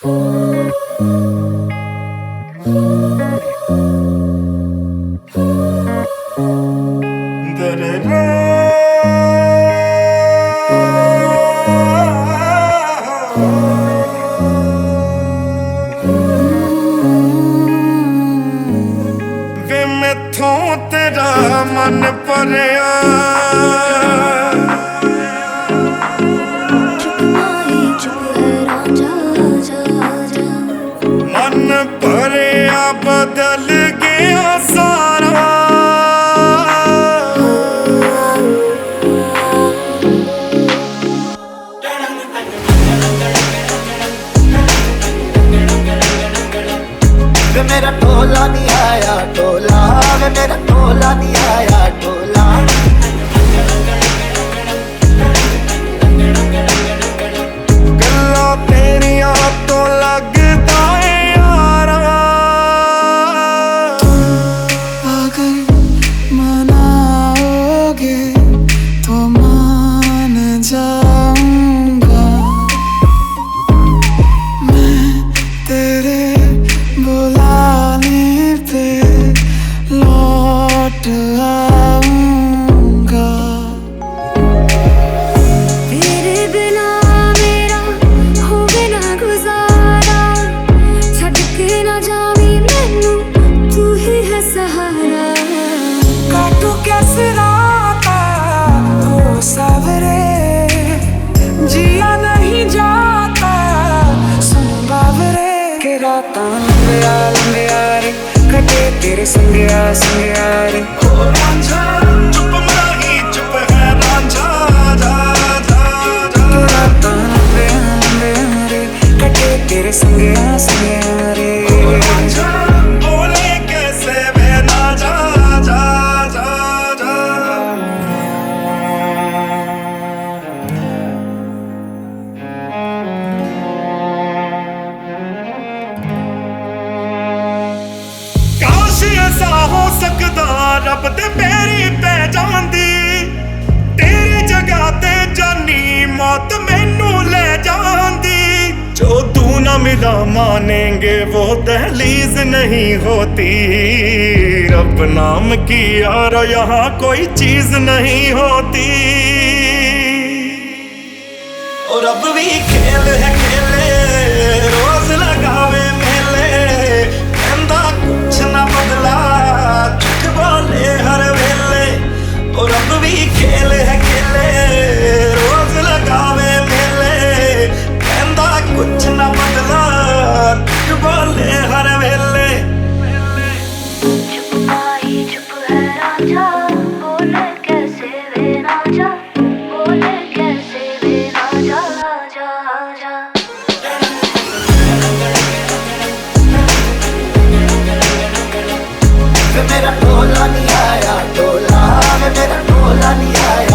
वे मैथों तेरा मन भरिया मन भरिया बदल गया सारा वे मेरा टोला नहीं आया टोला, वे मेरा टोला नहीं आया टोला। गल्लां तेरियां तो लगदा है यारा अगर मनाओगे तो मान जाऊंगा मैं तेरे बुलाने पे लौट आऊंगा। तेरे बिना मेरा होवे ना गुजारा, छड़ के ना जावी मैनू तू ही है सहारा। काटू कैसे राता ओ सावरे, जिया नहीं जाता सुन बावरे के रातां लंबिया लंबिया रे कटे तेरे संगिया संगिया रे। ओ रांझा चुप माही चुप है रांझा जा जा जा रातां लंबिया लंबिया रे कटे तेरे संगिया संगिया रे। ओ रांझा बोले कैसे वे ना जा जा जा जा काश ऐसा हो सकदा रब ते मेरी पै जांदी, तेरी जगह ते जानी मौत मैनू ले जांदी। जो तू ना मिला मानेंगे वो दहलीज नहीं होती, रब नाम की यार यहाँ कोई चीज नहीं होती। और रब भी खेल है खेले रोज लगावे मेले, कहंदा कुछ ना बदला झूठ बोले हर वेले। और रब भी खेल है खेले रोज लगावे मेले, कहंदा कुछ ना बदला झूठ बोले हर वेले। चुप आई चुप है रांझा, बोले कैसे वे ना जा, बोले कैसे वे ना जा जा जा। वे मेरा टोला नहीं आया टोला, वे मेरा टोला नहीं आया